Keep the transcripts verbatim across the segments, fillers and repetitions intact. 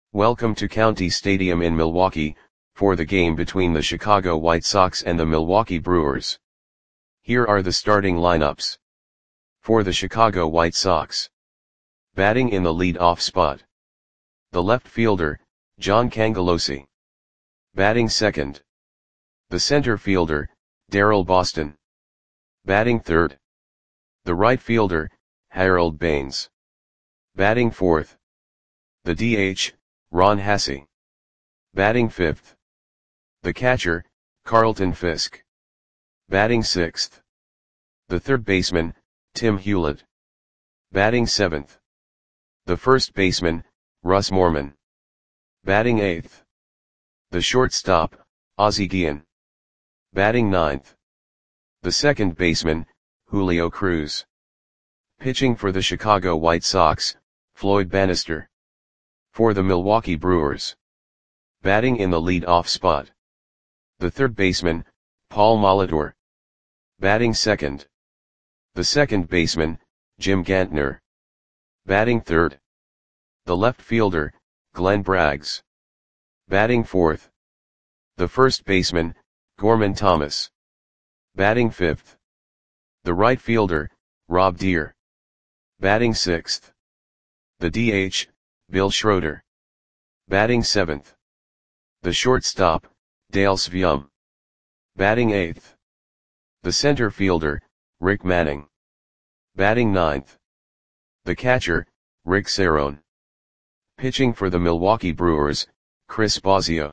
Welcome to County Stadium in Milwaukee, for the game between the Chicago White Sox and the Milwaukee Brewers. Here are the starting lineups. For the Chicago White Sox. Batting in the lead-off spot. The left fielder, John Cangelosi. Batting second. The center fielder, Daryl Boston. Batting third. The right fielder, Harold Baines. Batting fourth. The D H, Ron Hassey. Batting fifth. The catcher, Carlton Fisk. Batting sixth. The third baseman, Tim Hewlett. Batting seventh. The first baseman, Russ Morman. Batting eighth. The shortstop, Ozzie Guillen. Batting ninth. The second baseman, Julio Cruz. Pitching for the Chicago White Sox, Floyd Bannister. For the Milwaukee Brewers. Batting in the lead-off spot. The third baseman, Paul Molitor. Batting second. The second baseman, Jim Gantner. Batting third. The left fielder, Glenn Braggs. Batting fourth. The first baseman, Gorman Thomas. Batting fifth. The right fielder, Rob Deere. Batting sixth. The D H, Bill Schroeder. Batting seventh. The shortstop, Dale Sveum. Batting eighth. The center fielder, Rick Manning. Batting ninth. The catcher, Rick Cerone. Pitching for the Milwaukee Brewers, Chris Bosio.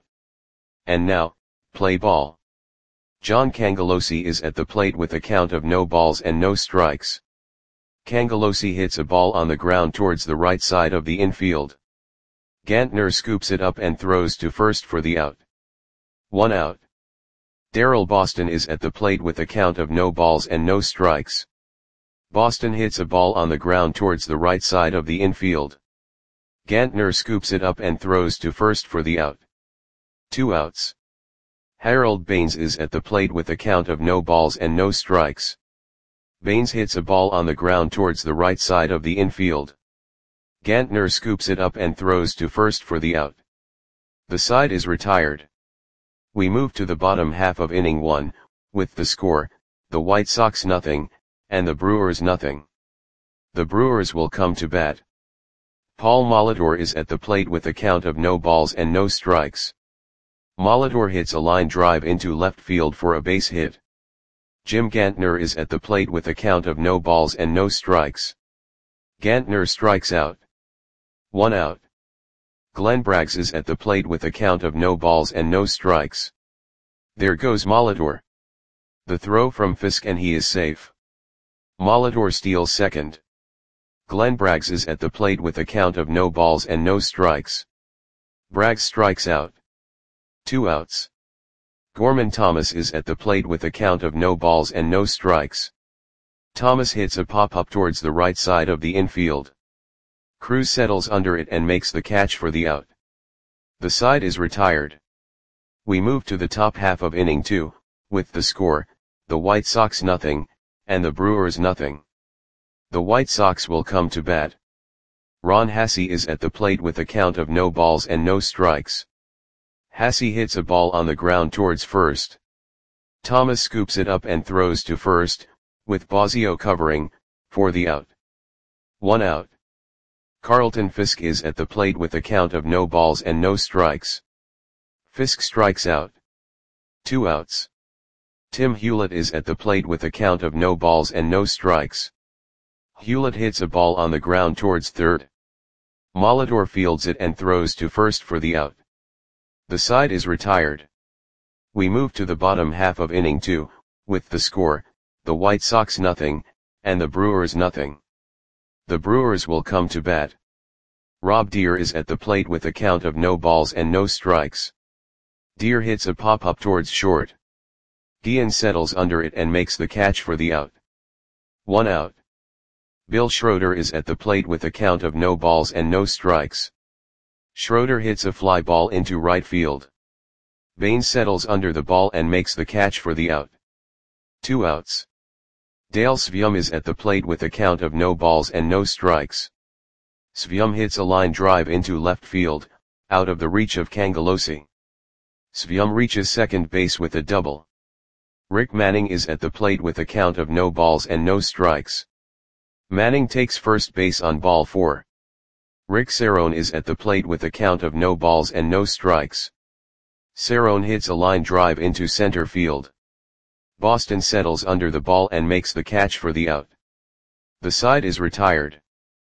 And now, play ball. John Cangelosi is at the plate with a count of no balls and no strikes. Cangelosi hits a ball on the ground towards the right side of the infield. Gantner scoops it up and throws to first for the out. One out. Daryl Boston is at the plate with a count of no balls and no strikes. Boston hits a ball on the ground towards the right side of the infield. Gantner scoops it up and throws to first for the out. Two outs. Harold Baines is at the plate with a count of no balls and no strikes. Baines hits a ball on the ground towards the right side of the infield. Gantner scoops it up and throws to first for the out. The side is retired. We move to the bottom half of inning one, with the score, the White Sox nothing, and the Brewers nothing. The Brewers will come to bat. Paul Molitor is at the plate with a count of no balls and no strikes. Molitor hits a line drive into left field for a base hit. Jim Gantner is at the plate with a count of no balls and no strikes. Gantner strikes out. One out. Glenn Braggs is at the plate with a count of no balls and no strikes. There goes Molitor. The throw from Fisk and he is safe. Molitor steals second. Glenn Braggs is at the plate with a count of no balls and no strikes. Braggs strikes out. Two outs. Gorman Thomas is at the plate with a count of no balls and no strikes. Thomas hits a pop-up towards the right side of the infield. Cruz settles under it and makes the catch for the out. The side is retired. We move to the top half of inning two, with the score, the White Sox nothing, and the Brewers nothing. The White Sox will come to bat. Ron Hassey is at the plate with a count of no balls and no strikes. Hassey hits a ball on the ground towards first. Thomas scoops it up and throws to first, with Bosio covering, for the out. One out. Carlton Fisk is at the plate with a count of no balls and no strikes. Fisk strikes out. Two outs. Tim Hewlett is at the plate with a count of no balls and no strikes. Hewlett hits a ball on the ground towards third. Molitor fields it and throws to first for the out. The side is retired. We move to the bottom half of inning two, with the score, the White Sox nothing, and the Brewers nothing. The Brewers will come to bat. Rob Deere is at the plate with a count of no balls and no strikes. Deere hits a pop-up towards short. Guillen settles under it and makes the catch for the out. One out. Bill Schroeder is at the plate with a count of no balls and no strikes. Schroeder hits a fly ball into right field. Baines settles under the ball and makes the catch for the out. Two outs. Dale Sveum is at the plate with a count of no balls and no strikes. Sveum hits a line drive into left field, out of the reach of Cangelosi. Svyum reaches second base with a double. Rick Manning is at the plate with a count of no balls and no strikes. Manning takes first base on ball four. Rick Cerrone is at the plate with a count of no balls and no strikes. Cerrone hits a line drive into center field. Boston settles under the ball and makes the catch for the out. The side is retired.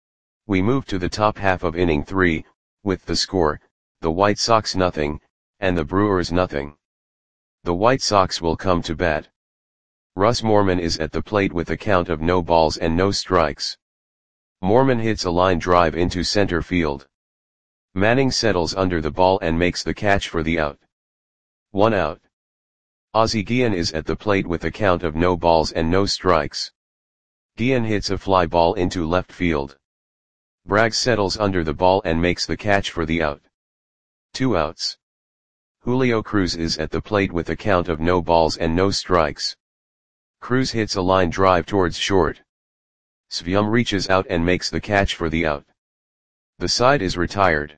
We move to the top half of inning three, with the score, the White Sox nothing, and the Brewers nothing. The White Sox will come to bat. Russ Moorman is at the plate with a count of no balls and no strikes. Moorman hits a line drive into center field. Manning settles under the ball and makes the catch for the out. One out. Ozzie Guillen is at the plate with a count of no balls and no strikes. Guillen hits a fly ball into left field. Braggs settles under the ball and makes the catch for the out. Two outs. Julio Cruz is at the plate with a count of no balls and no strikes. Cruz hits a line drive towards short. Svyum reaches out and makes the catch for the out. The side is retired.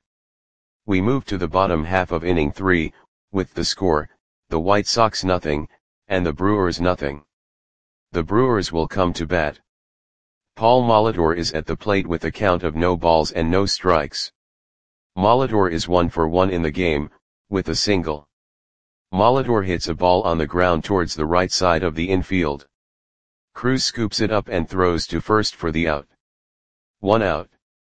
We move to the bottom half of inning three, with the score, the White Sox nothing, and the Brewers nothing. The Brewers will come to bat. Paul Molitor is at the plate with a count of no balls and no strikes. Molitor is one for one in the game, with a single. Molitor hits a ball on the ground towards the right side of the infield. Cruz scoops it up and throws to first for the out. One out.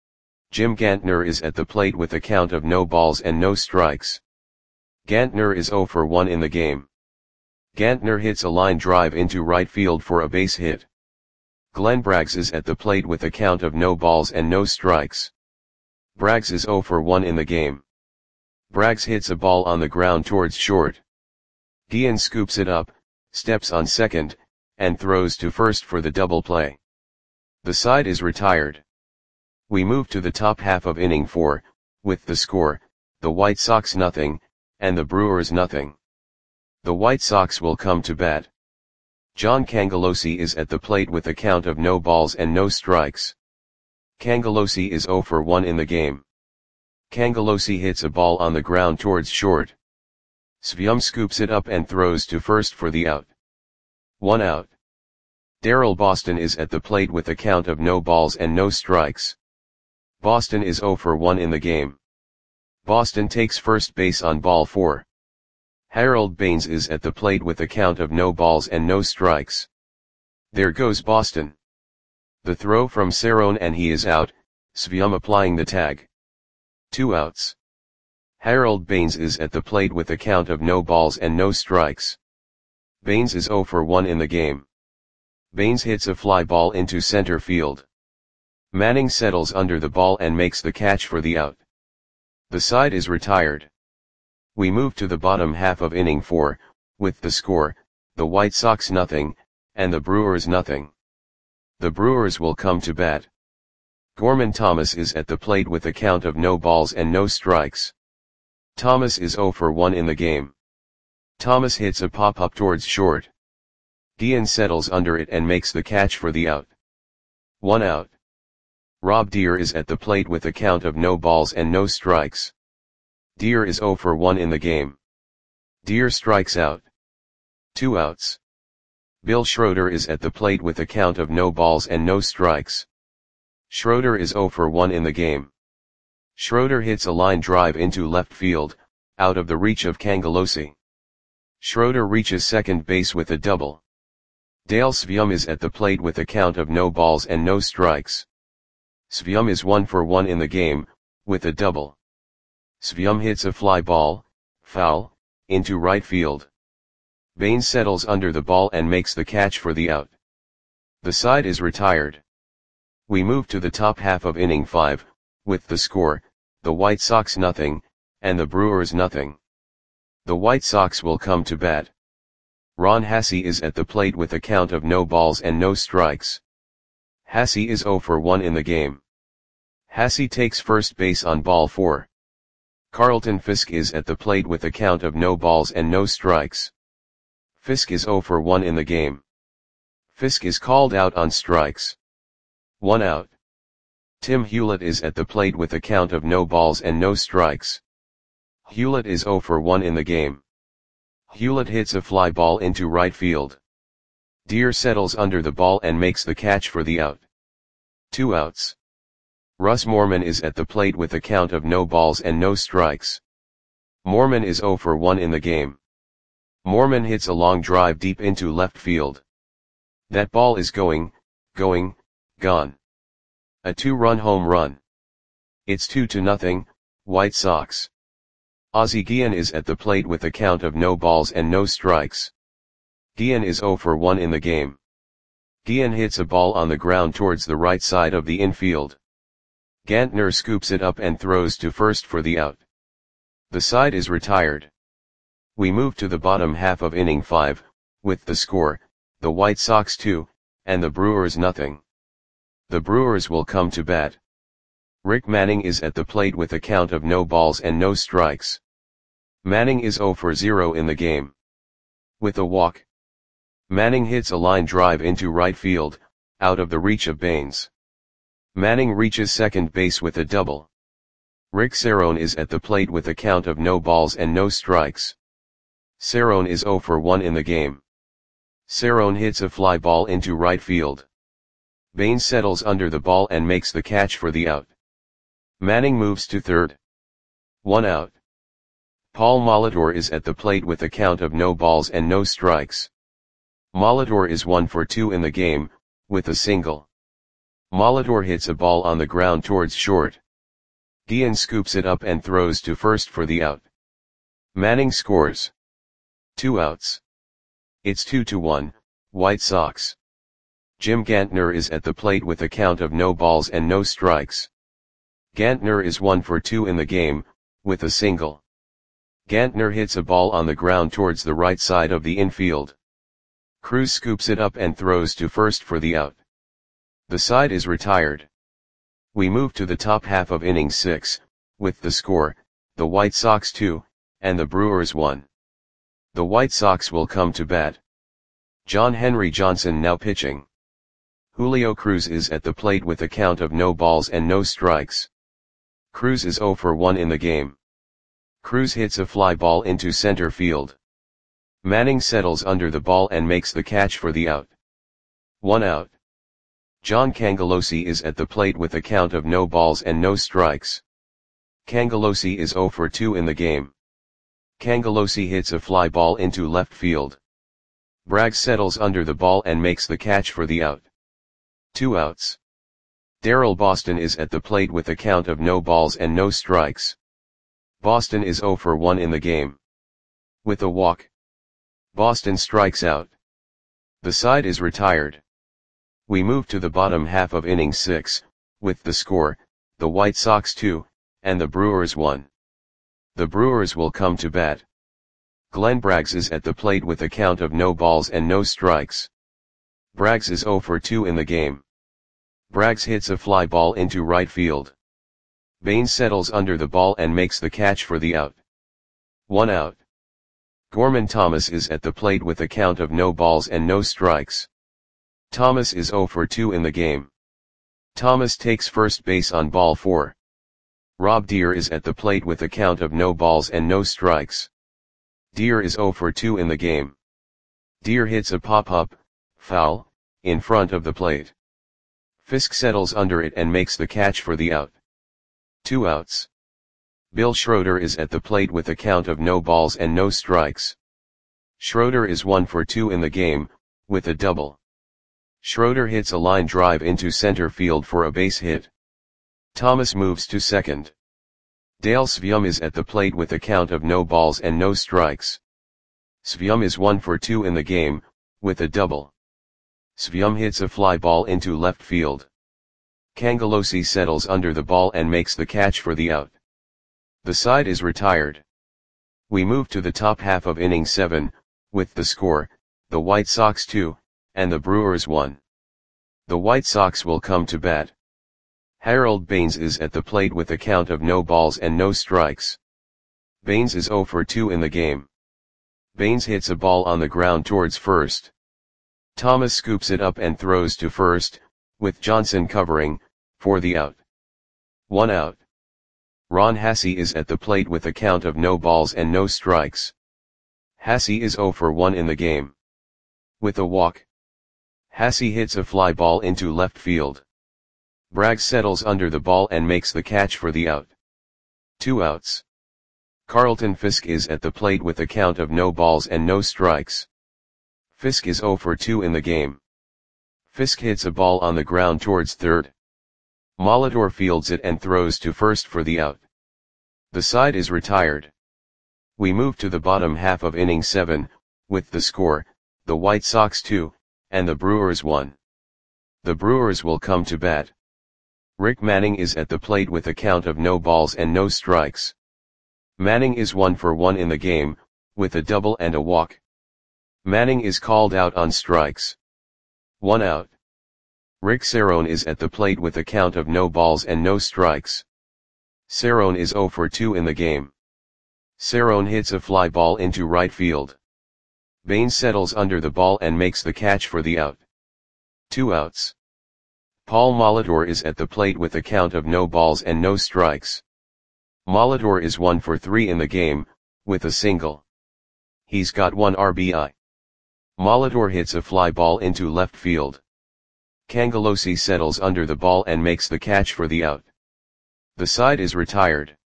Jim Gantner is at the plate with a count of no balls and no strikes. Gantner is zero for one in the game. Gantner hits a line drive into right field for a base hit. Glenn Braggs is at the plate with a count of no balls and no strikes. Braggs is zero for one in the game. Braggs hits a ball on the ground towards short. Guillen scoops it up, steps on second, and throws to first for the double play. The side is retired. We move to the top half of inning four, with the score, the White Sox nothing, and the Brewers nothing. The White Sox will come to bat. John Cangelosi is at the plate with a count of no balls and no strikes. Cangelosi is zero for one in the game. Cangelosi hits a ball on the ground towards short. Svyum scoops it up and throws to first for the out. One out. Daryl Boston is at the plate with a count of no balls and no strikes. Boston is zero for one in the game. Boston takes first base on ball four. Harold Baines is at the plate with a count of no balls and no strikes. There goes Boston. The throw from Cerrone and he is out, Svyum applying the tag. Two outs. Harold Baines is at the plate with a count of no balls and no strikes. Baines is zero for one in the game. Baines hits a fly ball into center field. Manning settles under the ball and makes the catch for the out. The side is retired. We move to the bottom half of inning four, with the score, the White Sox nothing, and the Brewers nothing. The Brewers will come to bat. Gorman Thomas is at the plate with a count of no balls and no strikes. Thomas is zero for one in the game. Thomas hits a pop-up towards short. Guillen settles under it and makes the catch for the out. One out. Rob Deer is at the plate with a count of no balls and no strikes. Deer is zero for one in the game. Deer strikes out. Two outs. Bill Schroeder is at the plate with a count of no balls and no strikes. Schroeder is zero for one in the game. Schroeder hits a line drive into left field, out of the reach of Cangelosi. Schroeder reaches second base with a double. Dale Svyum is at the plate with a count of no balls and no strikes. Svyum is one for one in the game, with a double. Svyum hits a fly ball, foul, into right field. Baines settles under the ball and makes the catch for the out. The side is retired. We move to the top half of inning five, with the score, the White Sox nothing, and the Brewers nothing. The White Sox will come to bat. Ron Hassey is at the plate with a count of no balls and no strikes. Hassey is zero for one in the game. Hassey takes first base on ball four. Carlton Fisk is at the plate with a count of no balls and no strikes. Fisk is zero for one in the game. Fisk is called out on strikes. One out. Tim Hewlett is at the plate with a count of no balls and no strikes. Hewlett is zero for one in the game. Hewlett hits a fly ball into right field. Deer settles under the ball and makes the catch for the out. Two outs. Russ Moorman is at the plate with a count of no balls and no strikes. Moorman is zero for one in the game. Moorman hits a long drive deep into left field. That ball is going, going, gone. A two-run home run. It's two to nothing, White Sox. Ozzie Guillen is at the plate with a count of no balls and no strikes. Guillen is zero for one in the game. Guillen hits a ball on the ground towards the right side of the infield. Gantner scoops it up and throws to first for the out. The side is retired. We move to the bottom half of inning five, with the score, the White Sox two, and the Brewers nothing. The Brewers will come to bat. Rick Manning is at the plate with a count of no balls and no strikes. Manning is zero for zero in the game. With a walk, Manning hits a line drive into right field, out of the reach of Baines. Manning reaches second base with a double. Rick Cerrone is at the plate with a count of no balls and no strikes. Cerrone is zero for one in the game. Cerrone hits a fly ball into right field. Baines settles under the ball and makes the catch for the out. Manning moves to third. One out. Paul Molitor is at the plate with a count of no balls and no strikes. Molitor is one for two in the game, with a single. Molitor hits a ball on the ground towards short. Guillen scoops it up and throws to first for the out. Manning scores. Two outs. It's two to one, White Sox. Jim Gantner is at the plate with a count of no balls and no strikes. Gantner is one for two in the game, with a single. Gantner hits a ball on the ground towards the right side of the infield. Cruz scoops it up and throws to first for the out. The side is retired. We move to the top half of inning six, with the score, the White Sox two, and the Brewers one. The White Sox will come to bat. John Henry Johnson now pitching. Julio Cruz is at the plate with a count of no balls and no strikes. Cruz is zero for one in the game. Cruz hits a fly ball into center field. Manning settles under the ball and makes the catch for the out. One out. John Cangelosi is at the plate with a count of no balls and no strikes. Cangelosi is zero for two in the game. Cangelosi hits a fly ball into left field. Braggs settles under the ball and makes the catch for the out. Two outs. Darrell Boston is at the plate with a count of no balls and no strikes. Boston is zero for one in the game. With a walk, Boston strikes out. The side is retired. We move to the bottom half of inning six, with the score, the White Sox two, and the Brewers one. The Brewers will come to bat. Glenn Braggs is at the plate with a count of no balls and no strikes. Braggs is zero for two in the game. Braggs hits a fly ball into right field. Baines settles under the ball and makes the catch for the out. One out. Gorman Thomas is at the plate with a count of no balls and no strikes. Thomas is zero for two in the game. Thomas takes first base on ball four. Rob Deer is at the plate with a count of no balls and no strikes. Deer is zero for two in the game. Deer hits a pop-up, foul, in front of the plate. Fisk settles under it and makes the catch for the out. Two outs. Bill Schroeder is at the plate with a count of no balls and no strikes. Schroeder is one for two in the game, with a double. Schroeder hits a line drive into center field for a base hit. Thomas moves to second. Dale Svium is at the plate with a count of no balls and no strikes. Svium is one for two in the game, with a double. Svium hits a fly ball into left field. Cangelosi settles under the ball and makes the catch for the out. The side is retired. We move to the top half of inning seven, with the score, the White Sox two, and the Brewers one. The White Sox will come to bat. Harold Baines is at the plate with a count of no balls and no strikes. Baines is zero for two in the game. Baines hits a ball on the ground towards first. Thomas scoops it up and throws to first, with Johnson covering, for the out. One out. Ron Hassey is at the plate with a count of no balls and no strikes. Hassey is zero for one in the game. With a walk, Hassey hits a fly ball into left field. Braggs settles under the ball and makes the catch for the out. Two outs. Carlton Fisk is at the plate with a count of no balls and no strikes. Fisk is zero for two in the game. Fisk hits a ball on the ground towards third. Molitor fields it and throws to first for the out. The side is retired. We move to the bottom half of inning seven, with the score, the White Sox two, and the Brewers one. The Brewers will come to bat. Rick Manning is at the plate with a count of no balls and no strikes. Manning is one for one in the game, with a double and a walk. Manning is called out on strikes. One out. Rick Cerone is at the plate with a count of no balls and no strikes. Cerone is zero for two in the game. Cerone hits a fly ball into right field. Baines settles under the ball and makes the catch for the out. Two outs. Paul Molitor is at the plate with a count of no balls and no strikes. Molitor is one for three in the game, with a single. He's got one R B I. Molitor hits a fly ball into left field. Cangelosi settles under the ball and makes the catch for the out. The side is retired.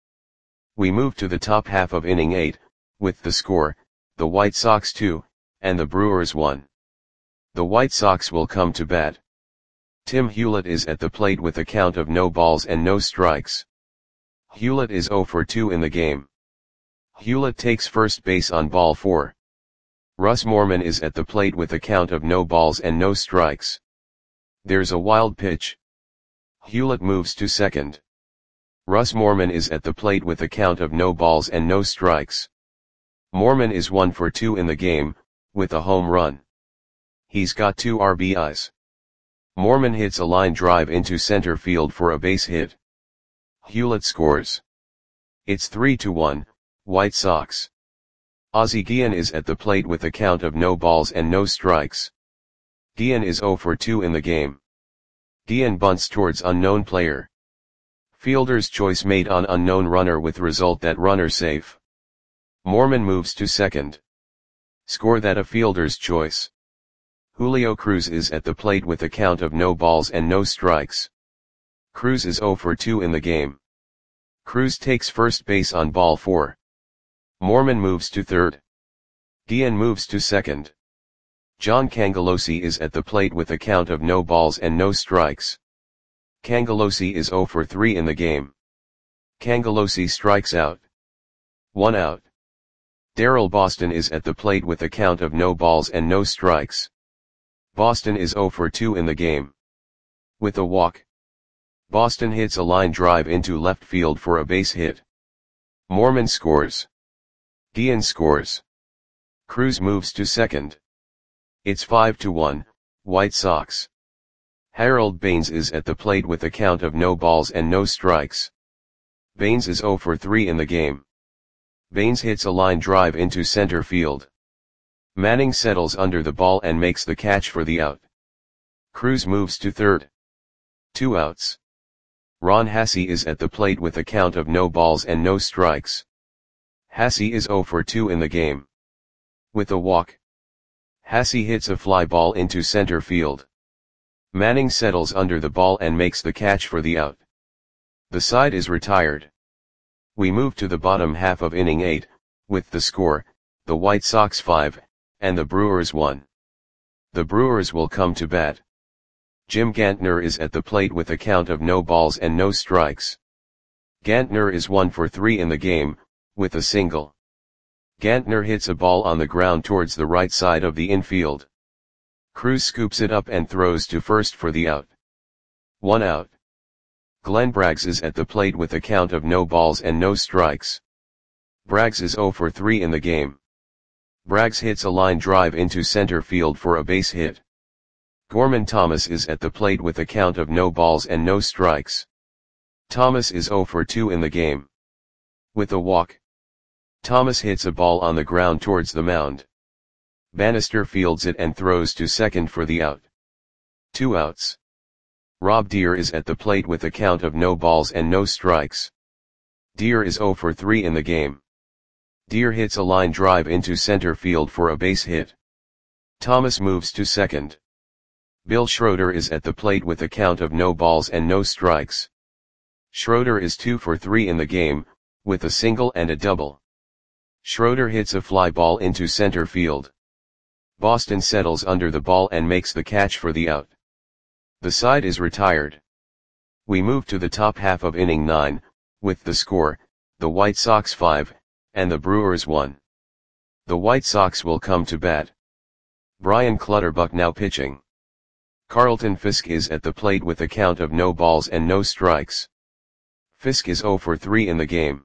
We move to the top half of inning eight, with the score, the White Sox two, and the Brewers one. The White Sox will come to bat. Tim Hewlett is at the plate with a count of no balls and no strikes. Hewlett is zero for two in the game. Hewlett takes first base on ball four. Russ Morman is at the plate with a count of no balls and no strikes. There's a wild pitch. Hewlett moves to second. Russ Morman is at the plate with a count of no balls and no strikes. Morman is one for two in the game, with a home run. He's got two R B Is. Morman hits a line drive into center field for a base hit. Hewlett scores. It's three to one, White Sox. Ozzie Guillen is at the plate with a count of no balls and no strikes. Guillen is zero for two in the game. Guillen bunts towards unknown player. Fielder's choice made on unknown runner with result that runner safe. Morman moves to second. Score that a fielder's choice. Julio Cruz is at the plate with a count of no balls and no strikes. Cruz is zero for two in the game. Cruz takes first base on ball four. Morman moves to third. Guillen moves to second. John Cangelosi is at the plate with a count of no balls and no strikes. Cangelosi is zero for three in the game. Cangelosi strikes out. One out. Darryl Boston is at the plate with a count of no balls and no strikes. Boston is zero for two in the game. With a walk, Boston hits a line drive into left field for a base hit. Morman scores. Guillen scores. Cruz moves to second. It's five to one, White Sox. Harold Baines is at the plate with a count of no balls and no strikes. Baines is zero for three in the game. Baines hits a line drive into center field. Manning settles under the ball and makes the catch for the out. Cruz moves to third. Two outs. Ron Hassey is at the plate with a count of no balls and no strikes. Hassey is zero for two in the game. With a walk, Hassey hits a fly ball into center field. Manning settles under the ball and makes the catch for the out. The side is retired. We move to the bottom half of inning eight, with the score, the White Sox five, and the Brewers one. The Brewers will come to bat. Jim Gantner is at the plate with a count of no balls and no strikes. Gantner is one for three in the game, with a single. Gantner hits a ball on the ground towards the right side of the infield. Cruz scoops it up and throws to first for the out. One out. Glenn Braggs is at the plate with a count of no balls and no strikes. Braggs is zero for three in the game. Braggs hits a line drive into center field for a base hit. Gorman Thomas is at the plate with a count of no balls and no strikes. Thomas is zero for two in the game. With a walk, Thomas hits a ball on the ground towards the mound. Bannister fields it and throws to second for the out. Two outs. Rob Deere is at the plate with a count of no balls and no strikes. Deer is zero for three in the game. Deer hits a line drive into center field for a base hit. Thomas moves to second. Bill Schroeder is at the plate with a count of no balls and no strikes. Schroeder is two for three in the game, with a single and a double. Schroeder hits a fly ball into center field. Boston settles under the ball and makes the catch for the out. The side is retired. We move to the top half of inning nine, with the score, the White Sox five, and the Brewers one. The White Sox will come to bat. Brian Clutterbuck now pitching. Carlton Fisk is at the plate with a count of no balls and no strikes. Fisk is zero for three in the game.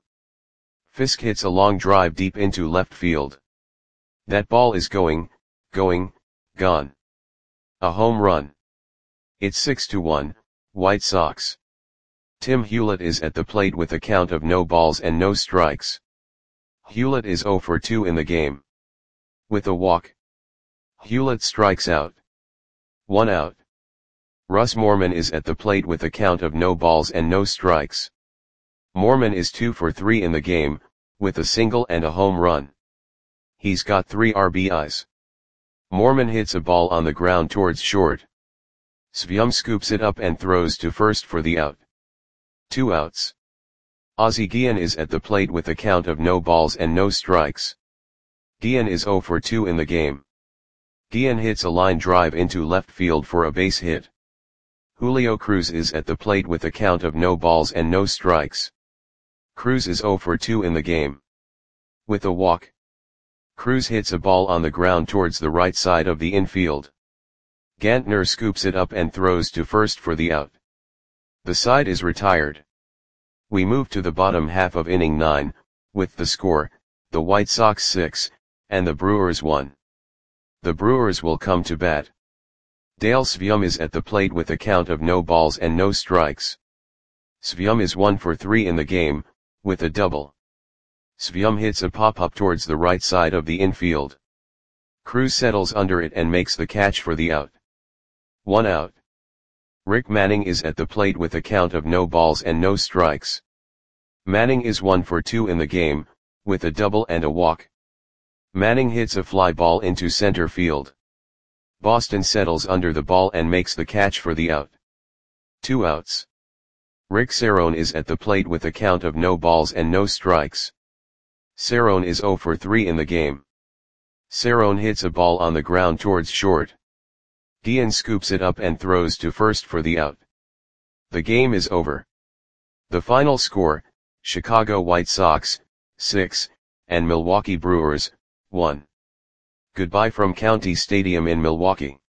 Fisk hits a long drive deep into left field. That ball is going, going, gone. A home run. It's six to one, White Sox. Tim Hewlett is at the plate with a count of no balls and no strikes. Hewlett is zero for two in the game. With a walk. Hewlett strikes out. One out. Russ Moorman is at the plate with a count of no balls and no strikes. Moorman is two for three in the game, with a single and a home run. He's got three R B Is. Moorman hits a ball on the ground towards short. Svyum scoops it up and throws to first for the out. Two outs. Ozzie Guillen is at the plate with a count of no balls and no strikes. Guillen is zero for two in the game. Guillen hits a line drive into left field for a base hit. Julio Cruz is at the plate with a count of no balls and no strikes. Cruz is zero for two in the game. With a walk. Cruz hits a ball on the ground towards the right side of the infield. Gantner scoops it up and throws to first for the out. The side is retired. We move to the bottom half of inning nine, with the score, the White Sox six, and the Brewers one. The Brewers will come to bat. Dale Svyum is at the plate with a count of no balls and no strikes. Svyum is one for three in the game, with a double. Svyum hits a pop-up towards the right side of the infield. Cruz settles under it and makes the catch for the out. One out. Rick Manning is at the plate with a count of no balls and no strikes. Manning is one for two in the game, with a double and a walk. Manning hits a fly ball into center field. Boston settles under the ball and makes the catch for the out. Two outs. Rick Cerone is at the plate with a count of no balls and no strikes. Cerone is zero for three in the game. Cerone hits a ball on the ground towards short. Guillen scoops it up and throws to first for the out. The game is over. The final score, Chicago White Sox, six, and Milwaukee Brewers, one. Goodbye from County Stadium in Milwaukee.